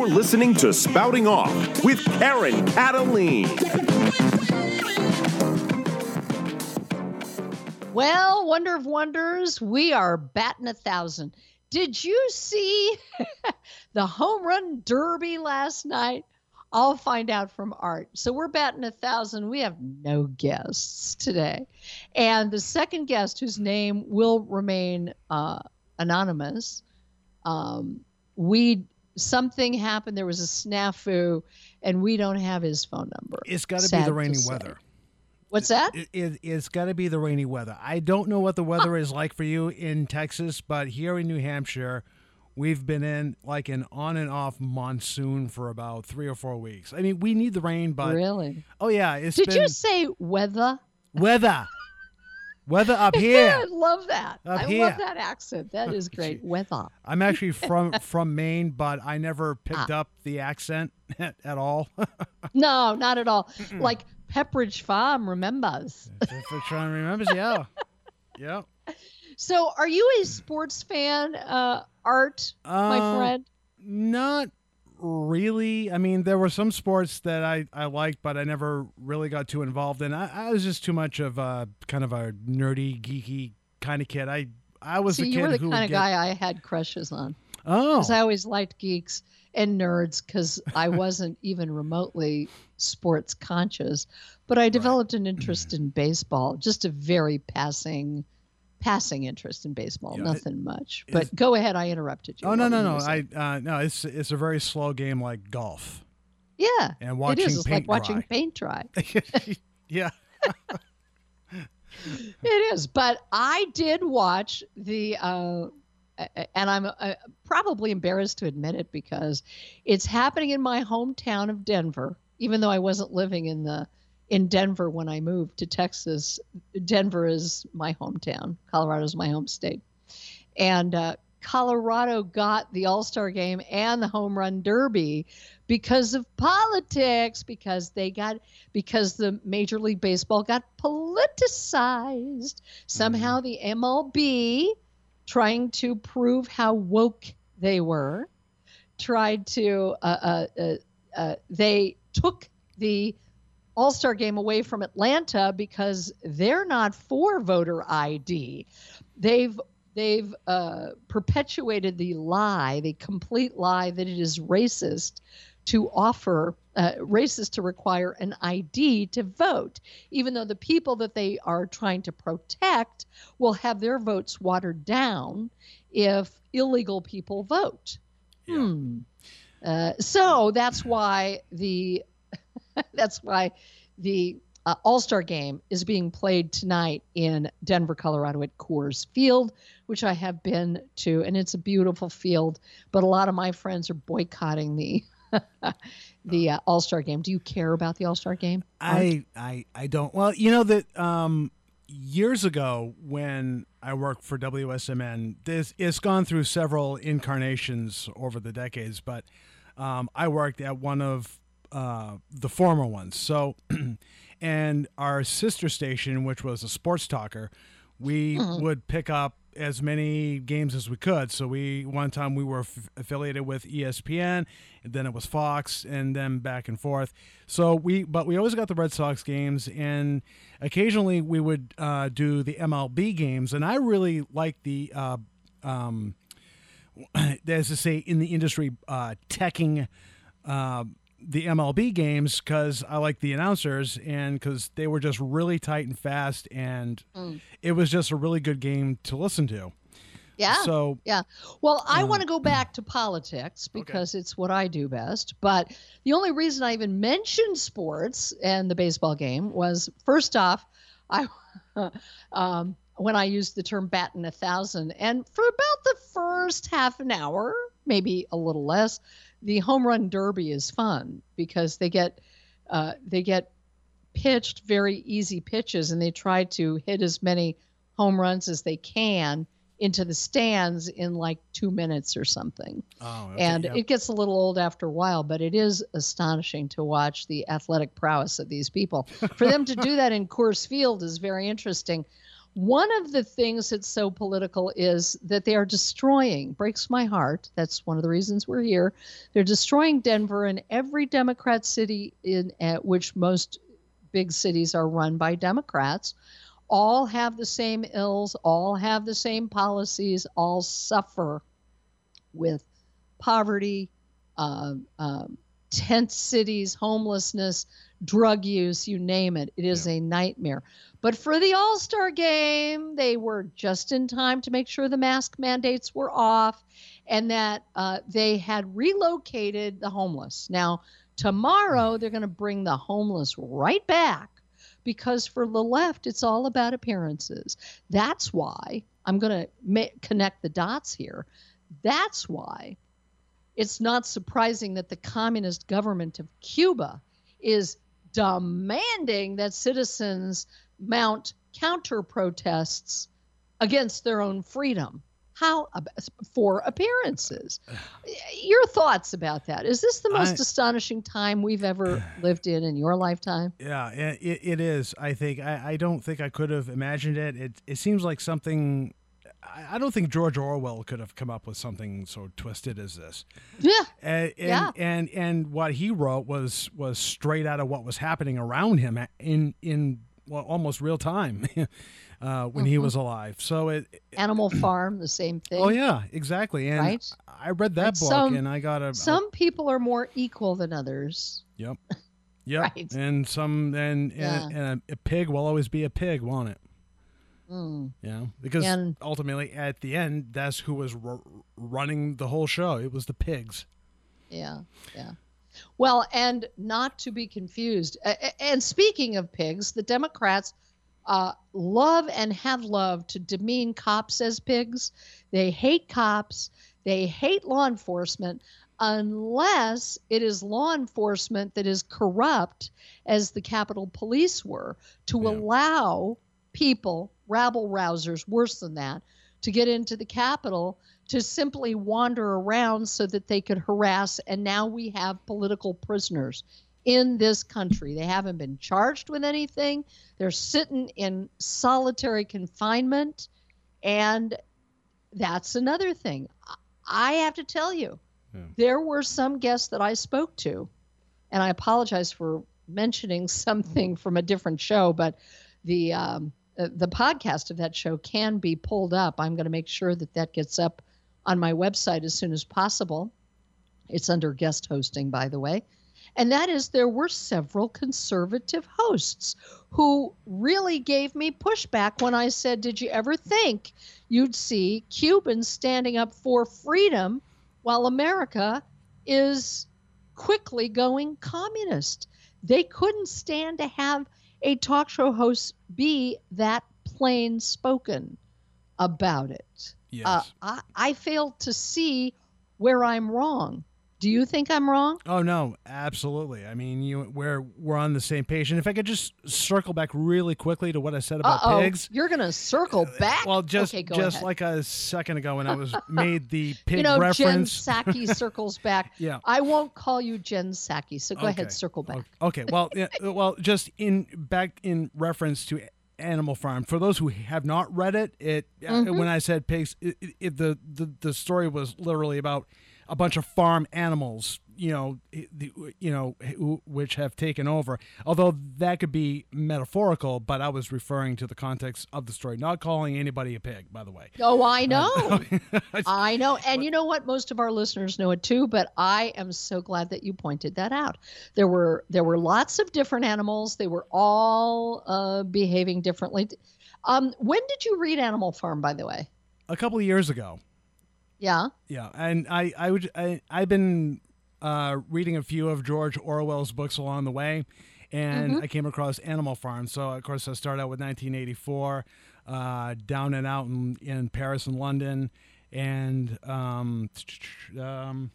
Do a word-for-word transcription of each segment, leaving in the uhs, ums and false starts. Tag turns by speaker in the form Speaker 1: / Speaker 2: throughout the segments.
Speaker 1: listening to Spouting Off with Karen Cataline.
Speaker 2: Well, wonder of wonders, we are batting a thousand. Did you see the home run derby last night? I'll find out from Art. So we're batting a thousand. We have no guests today. And the second guest, whose name will remain uh, anonymous, um, we something happened. There was a snafu, and we don't have his phone number.
Speaker 3: It's got to be the rainy weather.
Speaker 2: What's that?
Speaker 3: It, it, it's got to be the rainy weather. I don't know what the weather is like for you in Texas, but here in New Hampshire, we've been in like an on and off monsoon for about three or four weeks. I mean, we need the rain, but
Speaker 2: really,
Speaker 3: oh yeah, it's
Speaker 2: Did
Speaker 3: been
Speaker 2: you say weather?
Speaker 3: weather, weather up here.
Speaker 2: I love that.
Speaker 3: Up
Speaker 2: I
Speaker 3: here.
Speaker 2: love that accent. That is great. Weather.
Speaker 3: I'm actually from from Maine, but I never picked
Speaker 2: Ah.
Speaker 3: up the accent at all.
Speaker 2: No, not at all. Like Pepperidge Farm remembers.
Speaker 3: If we're trying to remember, yeah, yeah.
Speaker 2: So, are you a sports fan, uh, Art, my
Speaker 3: Uh,
Speaker 2: friend?
Speaker 3: Not really. I mean, there were some sports that I, I liked, but I never really got too involved in. I, I was just too much of a kind of a nerdy, geeky kind of kid. I I was
Speaker 2: See,
Speaker 3: the
Speaker 2: you
Speaker 3: kid
Speaker 2: were the
Speaker 3: who
Speaker 2: kind
Speaker 3: would
Speaker 2: of
Speaker 3: get,
Speaker 2: guy I had crushes on.
Speaker 3: Oh,
Speaker 2: Because I always liked geeks and nerds because I wasn't even remotely sports conscious. But I developed an interest in baseball, just a very passing passing interest in baseball,
Speaker 3: Yeah,
Speaker 2: nothing much.
Speaker 3: it's-
Speaker 2: But go ahead, I interrupted you.
Speaker 3: oh no
Speaker 2: What
Speaker 3: no
Speaker 2: were you
Speaker 3: no.
Speaker 2: gonna
Speaker 3: I
Speaker 2: say?
Speaker 3: uh, no. It's it's a very slow game like golf
Speaker 2: yeah,
Speaker 3: and watching
Speaker 2: it is. It's
Speaker 3: paint
Speaker 2: like watching
Speaker 3: dry.
Speaker 2: paint dry.
Speaker 3: Yeah.
Speaker 2: It is, but I did watch the, uh, and I'm uh, probably embarrassed to admit it because it's happening in my hometown of Denver. Even though I wasn't living in the in Denver when I moved to Texas, Denver is my hometown. Colorado is my home state, and uh, Colorado got the All-Star game and the Home Run Derby because of politics, because they got because the Major League Baseball got politicized. Somehow the M L B, trying to prove how woke they were, tried to uh, uh, uh, uh, they took the All-Star game away from Atlanta because they're not for voter I D. They've They've uh, perpetuated the lie, the complete lie that it is racist to offer, uh, racist to require an I D to vote, even though the people that they are trying to protect will have their votes watered down if illegal people vote.
Speaker 3: Yeah.
Speaker 2: Hmm. Uh, so that's why the that's why the Uh, All-Star game is being played tonight in Denver, Colorado at Coors Field, which I have been to, and it's a beautiful field. But a lot of my friends are boycotting the the uh, All-Star game. Do you care about the All-Star game?
Speaker 3: I, I I don't. Well, you know that um, years ago when I worked for W S M N, this it's gone through several incarnations over the decades, but um, I worked at one of uh, the former ones. So. And our sister station, which was a sports talker, we
Speaker 2: Mm-hmm.
Speaker 3: would pick up as many games as we could. So we one time we were f- affiliated with E S P N, and then it was Fox, and then back and forth. So we, but we always got the Red Sox games, and occasionally we would uh, do the M L B games. And I really like the, uh, um, as to say in the industry, uh, teching. Uh, the M L B games because I like the announcers and because they were just really tight and fast, and
Speaker 2: Mm.
Speaker 3: it was just a really good game to listen to.
Speaker 2: Yeah.
Speaker 3: So
Speaker 2: Yeah. Well, I
Speaker 3: Uh,
Speaker 2: want to go back to politics because it's what I do best. But the only reason I even mentioned sports and the baseball game was, first off, I um, when I used the term batting a thousand, and for about the first half an hour, maybe a little less, the home run derby is fun because they get uh, they get pitched very easy pitches, and they try to hit as many home runs as they can into the stands in like two minutes or something.
Speaker 3: oh, okay,
Speaker 2: And
Speaker 3: yeah.
Speaker 2: it gets a little old after a while, but it is astonishing to watch the athletic prowess of these people. For them to do that in Coors Field is very interesting. One of the things that's so political is that they are destroying, breaks my heart. That's one of the reasons we're here. They're destroying Denver, and every Democrat city in at which most big cities are run by Democrats, all have the same ills, all have the same policies, all suffer with poverty, uh, um, tent cities, homelessness, drug use, you name it. It is yeah. a nightmare. But for the All-Star game, they were just in time to make sure the mask mandates were off and that uh, they had relocated the homeless. Now, tomorrow, they're going to bring the homeless right back because for the left, it's all about appearances. That's why I'm going to ma- connect the dots here. That's why it's not surprising that the communist government of Cuba is demanding that citizens mount counter protests against their own freedom. How for appearances? Your thoughts about that? Is this the most I, astonishing time we've ever lived in in your lifetime?
Speaker 3: Yeah, it, it is. I think I, I don't think I could have imagined it. It it seems like something. I don't think George Orwell could have come up with something so twisted as this.
Speaker 2: Yeah.
Speaker 3: And, and,
Speaker 2: yeah.
Speaker 3: and and what he wrote was was straight out of what was happening around him in in well, almost real time uh, when mm-hmm. he was alive. So it
Speaker 2: Animal Farm, the same thing.
Speaker 3: Oh yeah, exactly. And
Speaker 2: right?
Speaker 3: I read that
Speaker 2: and
Speaker 3: book
Speaker 2: some,
Speaker 3: and I got a
Speaker 2: some
Speaker 3: a,
Speaker 2: people are more equal than others.
Speaker 3: Yep. Yep.
Speaker 2: Right.
Speaker 3: And some and,
Speaker 2: yeah.
Speaker 3: and, and a, a pig will always be a pig, won't it?
Speaker 2: Mm.
Speaker 3: Yeah, because
Speaker 2: and,
Speaker 3: ultimately at the end, that's who was r- running the whole show. It was the pigs.
Speaker 2: Yeah, yeah. Well, and not to be confused. Uh, and speaking of pigs, the Democrats uh, love and have loved to demean cops as pigs. They hate cops. They hate law enforcement unless it is law enforcement that is corrupt, as the Capitol Police were, to yeah. allow people, rabble-rousers, worse than that, to get into the Capitol to simply wander around so that they could harass. And now we have political prisoners in this country. They haven't been charged with anything. They're sitting in solitary confinement. And that's another thing. I have to tell you, yeah. there were some guests that I spoke to, and I apologize for mentioning something from a different show, but the um, the podcast of that show can be pulled up. I'm going to make sure that that gets up on my website as soon as possible. It's under guest hosting, by the way. And that is, there were several conservative hosts who really gave me pushback when I said, did you ever think you'd see Cubans standing up for freedom while America is quickly going communist? They couldn't stand to have a talk show host be that plain spoken about it.
Speaker 3: Yes.
Speaker 2: Uh, I, I failed to see where I'm wrong. Do you think I'm wrong?
Speaker 3: Oh no, absolutely. I mean, you we're we're on the same page. And if I could just circle back really quickly to what I said about
Speaker 2: Uh-oh.
Speaker 3: pigs.
Speaker 2: You're going to circle back?
Speaker 3: Well, just
Speaker 2: okay, go
Speaker 3: just
Speaker 2: ahead.
Speaker 3: like a second ago when I was made the pig
Speaker 2: you know,
Speaker 3: reference.
Speaker 2: Jen Psaki circles back.
Speaker 3: Yeah.
Speaker 2: I won't call you Jen Psaki, so go
Speaker 3: okay.
Speaker 2: ahead, circle back.
Speaker 3: Okay. Well, yeah, well, just in back in reference to Animal Farm. For those who have not read it, it mm-hmm. when I said pigs, it, it, the, the the story was literally about a bunch of farm animals, you know, the, you know, which have taken over. Although that could be metaphorical, but I was referring to the context of the story, not calling anybody a pig, by the way.
Speaker 2: Oh, I know. Uh, I know. And you know what? Most of our listeners know it too, but I am so glad that you pointed that out. There were there were lots of different animals. They were all uh, behaving differently. Um, when did you read Animal Farm, by the way?
Speaker 3: A couple of years ago.
Speaker 2: Yeah.
Speaker 3: Yeah, and I I would I I've been uh, reading a few of George Orwell's books along the way, and mm-hmm. I came across Animal Farm. So of course I started out with nineteen eighty-four, uh, Down and Out in, in Paris and London, and um, um,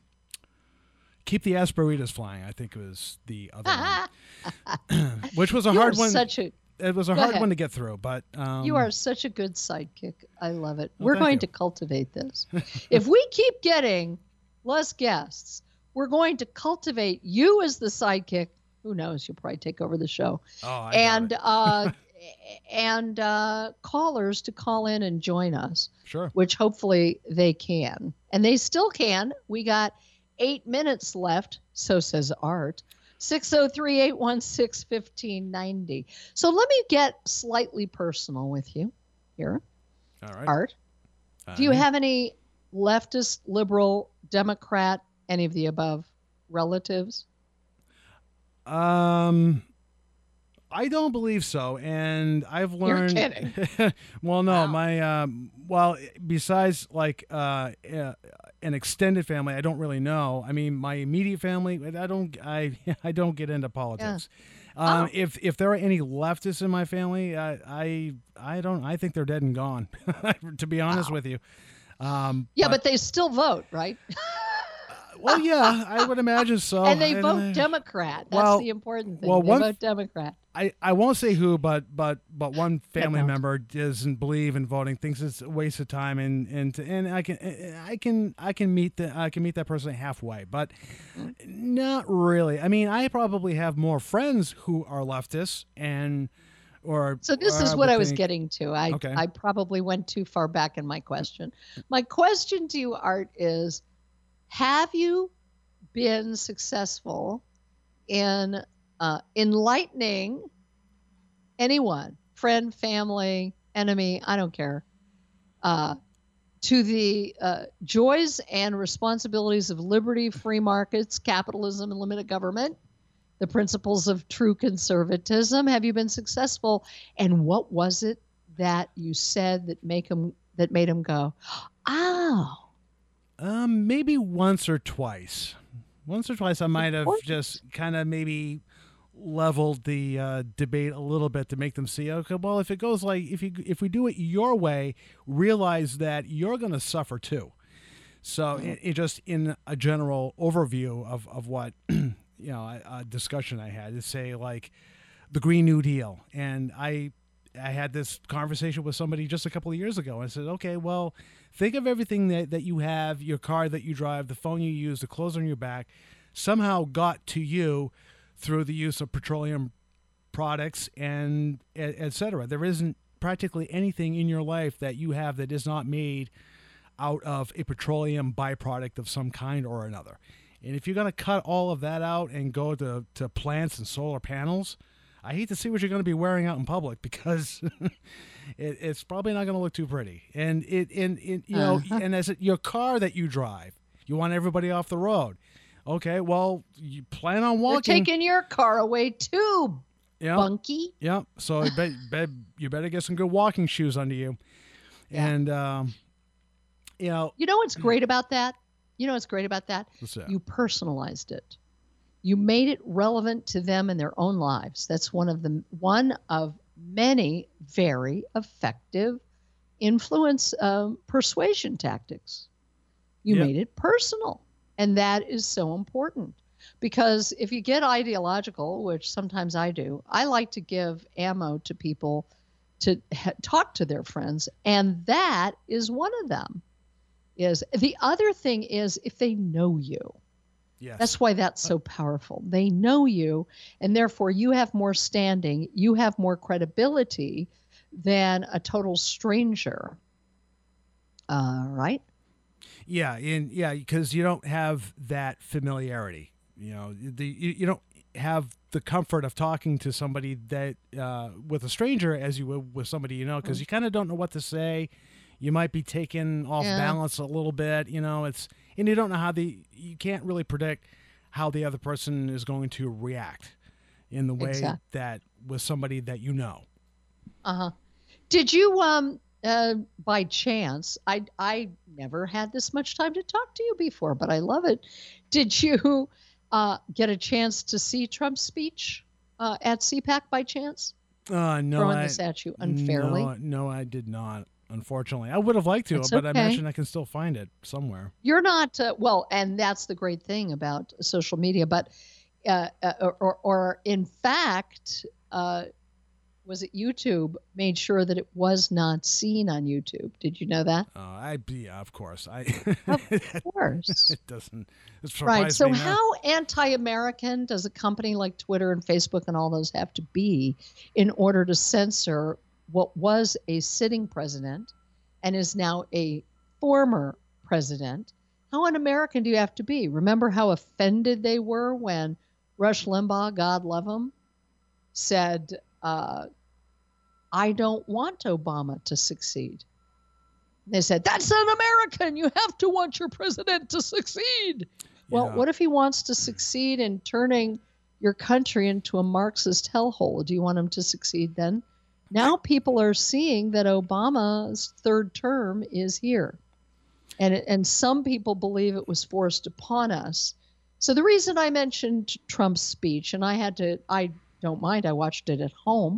Speaker 3: Keep the Asperitas Flying. I think was the other one, which was a
Speaker 2: you
Speaker 3: hard
Speaker 2: are
Speaker 3: one.
Speaker 2: Such a
Speaker 3: It was a
Speaker 2: Go
Speaker 3: hard
Speaker 2: ahead.
Speaker 3: one to get through, but um,
Speaker 2: you are such a good sidekick. I love it.
Speaker 3: Well,
Speaker 2: we're
Speaker 3: thank
Speaker 2: going
Speaker 3: you.
Speaker 2: to cultivate this. If we keep getting less guests, we're going to cultivate you as the sidekick. Who knows? You'll probably take over the show.
Speaker 3: Oh, I
Speaker 2: and
Speaker 3: got it.
Speaker 2: uh, and uh, callers to call in and join us.
Speaker 3: Sure.
Speaker 2: Which hopefully they can. And they still can. We got eight minutes left, so says Art. six oh three, eight one six, one five nine oh. So let me get slightly personal with you here.
Speaker 3: All right.
Speaker 2: Art,
Speaker 3: Uh,
Speaker 2: do you have any leftist, liberal, Democrat, any of the above relatives?
Speaker 3: Um, I don't believe so, and I've learned.
Speaker 2: You're kidding.
Speaker 3: Well, no,
Speaker 2: Wow.
Speaker 3: my um, well, besides like uh, uh, an extended family, I don't really know. I mean, my immediate family, I don't, I, I don't get into politics. Um,
Speaker 2: Oh.
Speaker 3: If if there are any leftists in my family, I, I, I don't. I think they're dead and gone. To be honest
Speaker 2: Wow.
Speaker 3: with you. Um,
Speaker 2: Yeah, but they still vote, right?
Speaker 3: well, yeah, I would imagine so.
Speaker 2: and they
Speaker 3: And,
Speaker 2: vote
Speaker 3: uh,
Speaker 2: Democrat. That's
Speaker 3: well-
Speaker 2: the important thing.
Speaker 3: well,
Speaker 2: they
Speaker 3: one-
Speaker 2: vote Democrat.
Speaker 3: I, I won't say who, but but but one family
Speaker 2: don't.
Speaker 3: member doesn't believe in voting, thinks it's a waste of time, and and and I can I can I can meet the I can meet that person halfway, but not really. I mean, I probably have more friends who are leftists, and or
Speaker 2: So this
Speaker 3: or
Speaker 2: is
Speaker 3: I
Speaker 2: what
Speaker 3: would
Speaker 2: I was
Speaker 3: think-
Speaker 2: getting to. I
Speaker 3: Okay.
Speaker 2: I probably went too far back in my question. My question to you, Art, is: have you been successful in uh, enlightening anyone, friend, family, enemy, I don't care, uh, to the uh, joys and responsibilities of liberty, free markets, capitalism, and limited government, the principles of true conservatism? Have you been successful? And what was it that you said that make him that made him go, oh,
Speaker 3: Um, maybe once or twice. Once or twice, I might have
Speaker 2: course.
Speaker 3: just kind of maybe leveled the uh, debate a little bit to make them see, okay, well, if it goes like if you if we do it your way, realize that you're going to suffer too. So it, it just in a general overview of of what you know a, a discussion I had to say like the Green New Deal, and I. I had this conversation with somebody just a couple of years ago. And I said, okay, well, think of everything that, that you have, your car that you drive, the phone you use, the clothes on your back, somehow got to you through the use of petroleum products and et, et cetera. There isn't practically anything in your life that you have that is not made out of a petroleum byproduct of some kind or another. And if you're going to cut all of that out and go to, to plants and solar panels, I hate to see what you're going to be wearing out in public because it, it's probably not going to look too pretty. And it, and, it, you know,
Speaker 2: Uh-huh.
Speaker 3: and as it, your car that you drive, you want everybody off the road. Okay, well, you plan on
Speaker 2: they're
Speaker 3: walking.
Speaker 2: taking your car away too,
Speaker 3: Yeah,
Speaker 2: Bunky.
Speaker 3: yeah. So I bet, bet you better get some good walking shoes under you.
Speaker 2: Yeah.
Speaker 3: And um, you know,
Speaker 2: You know what's great about that? You know what's great about that?
Speaker 3: what's that?
Speaker 2: You personalized it. You made it relevant to them in their own lives. That's one of the one of many very effective influence um, persuasion tactics. You
Speaker 3: Yep.
Speaker 2: made it personal, and that is so important because if you get ideological, which sometimes I do, I like to give ammo to people to ha- talk to their friends, and that is one of them. Is the other thing is if they know you.
Speaker 3: Yes.
Speaker 2: That's why that's so powerful. They know you, and therefore you have more standing, you have more credibility than a total stranger. Uh, right?
Speaker 3: Yeah, and yeah, because you don't have that familiarity. You know, the you, you don't have the comfort of talking to somebody that uh, with a stranger as you would with somebody you know, because you kind of don't know what to say. You might be taken off
Speaker 2: Yeah.
Speaker 3: balance a little bit. You know, it's and you don't know how the you can't really predict how the other person is going to react in the way
Speaker 2: Exact-
Speaker 3: that with somebody that you know.
Speaker 2: Uh-huh. Did you um uh by chance, I I never had this much time to talk to you before, but I love it. Did you uh get a chance to see Trump's speech uh at C PAC by chance?
Speaker 3: Uh, no,
Speaker 2: Throwing
Speaker 3: I,
Speaker 2: this at you unfairly.
Speaker 3: No, no, I did not. Unfortunately, I would have liked to,
Speaker 2: It's
Speaker 3: but I
Speaker 2: okay.
Speaker 3: imagine I can still find it somewhere.
Speaker 2: You're not uh, well, and that's the great thing about social media. But uh, uh, or, or, or in fact, uh, was it YouTube, made sure that it was not seen on YouTube. Did you know that?
Speaker 3: Uh, I yeah, of course. I
Speaker 2: Of course.
Speaker 3: it doesn't. It
Speaker 2: Right. So
Speaker 3: me now.
Speaker 2: how anti-American does a company like Twitter and Facebook and all those have to be in order to censor what was a sitting president and is now a former president? How un-American do you have to be? Remember how offended they were when Rush Limbaugh, God love him, said, uh, I don't want Obama to succeed. They said, that's un-American. You have to want your president to succeed. Well,
Speaker 3: Yeah.
Speaker 2: what if he wants to succeed in turning your country into a Marxist hellhole? Do you want him to succeed then? Now people are seeing that Obama's third term is here. And, it, and some people believe it was forced upon us. So the reason I mentioned Trump's speech, and I had to, I don't mind, I watched it at home,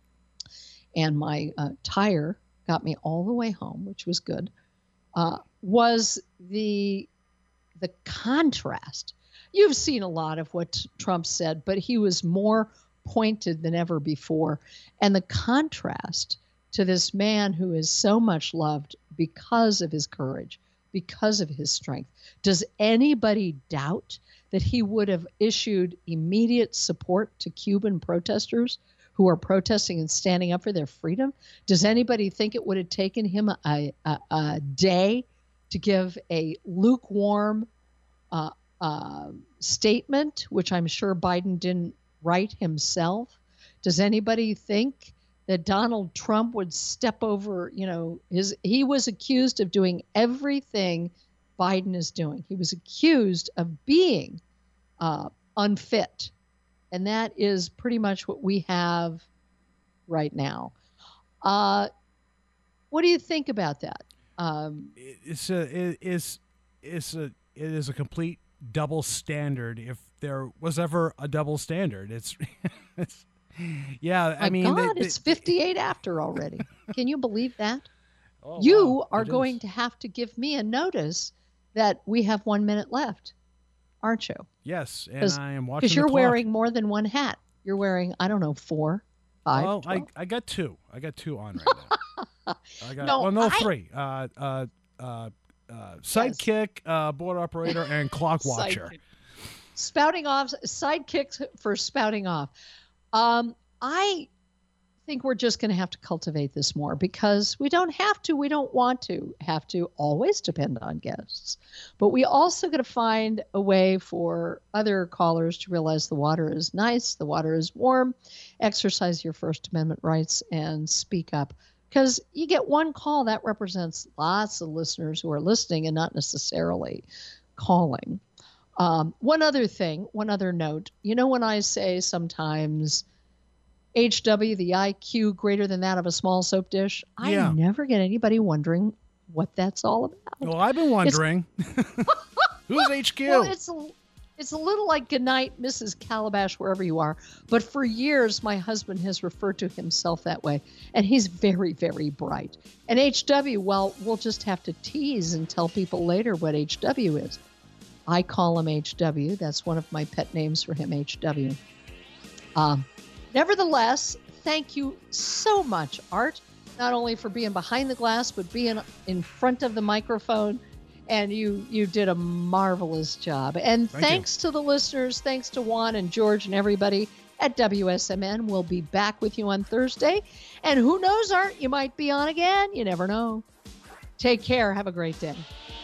Speaker 2: and my uh, tire got me all the way home, which was good, uh, was the the contrast. You've seen a lot of what Trump said, but he was more pointed than ever before. And the contrast to this man who is so much loved because of his courage, because of his strength. Does anybody doubt that he would have issued immediate support to Cuban protesters who are protesting and standing up for their freedom? Does anybody think it would have taken him a, a, a day to give a lukewarm uh, uh, statement, which I'm sure Biden didn't write himself? Does anybody think that Donald Trump would step over, you know, his, he was accused of doing everything Biden is doing. He was accused of being uh, unfit. And that is pretty much what we have right now. Uh, what do you think about that? Um,
Speaker 3: It's a it is it's a it is a complete double standard. If there was ever a double standard, it's, it's yeah.
Speaker 2: my
Speaker 3: I mean,
Speaker 2: God,
Speaker 3: they,
Speaker 2: it's
Speaker 3: they,
Speaker 2: fifty-eight after already. Can you believe that?
Speaker 3: oh,
Speaker 2: You
Speaker 3: wow,
Speaker 2: are
Speaker 3: it
Speaker 2: going
Speaker 3: is.
Speaker 2: to have to give me a notice that we have one minute left, aren't you?
Speaker 3: Yes, and
Speaker 2: 'Cause-
Speaker 3: I am watching.
Speaker 2: Because
Speaker 3: the
Speaker 2: you're
Speaker 3: clock.
Speaker 2: wearing more than one hat. You're wearing, I don't know, four, five.
Speaker 3: Well, I,
Speaker 2: twelve.
Speaker 3: I got two. I got two on right now. I got
Speaker 2: No,
Speaker 3: well, no,
Speaker 2: I-
Speaker 3: three. Uh, uh, uh, uh, sidekick, uh, board operator, and clock watcher.
Speaker 2: Sidekick. Spouting off, sidekicks for spouting off. Um, I think we're just going to have to cultivate this more because we don't have to, we don't want to have to always depend on guests. But we also got to find a way for other callers to realize the water is nice, the water is warm, exercise your First Amendment rights, and speak up. Because you get one call, that represents lots of listeners who are listening and not necessarily calling. Um, one other thing, one other note, you know, when I say sometimes H W, the I Q greater than that of a small soap dish,
Speaker 3: Yeah.
Speaker 2: I never get anybody wondering what that's all about.
Speaker 3: Well, I've been wondering who's H Q.
Speaker 2: Well, it's a, it's a little like goodnight, Missus Calabash, wherever you are. But for years, my husband has referred to himself that way. And he's very, very bright. And H W, well, we'll just have to tease and tell people later what H W is. I call him H W. That's one of my pet names for him, H W. Um, nevertheless, thank you so much, Art, not only for being behind the glass, but being in front of the microphone. And you you did a marvelous job. And
Speaker 3: Thank you.
Speaker 2: thanks to the listeners, thanks to Juan and George and everybody at W S M N. We'll be back with you on Thursday. And who knows, Art, you might be on again. You never know. Take care. Have a great day.